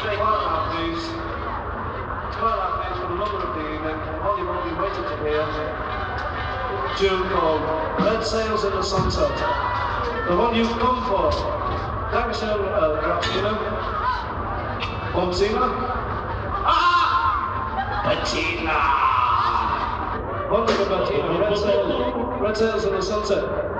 Quiet now, please. Quiet now, please, for the number of the evening. All you will be waiting to hear. Tune called Red Sails in the Sunset. The one you've come for. Dankeschön, Grappino. Bumsina. Bettina! Wonderful Bettina. Red Sails in the Sunset.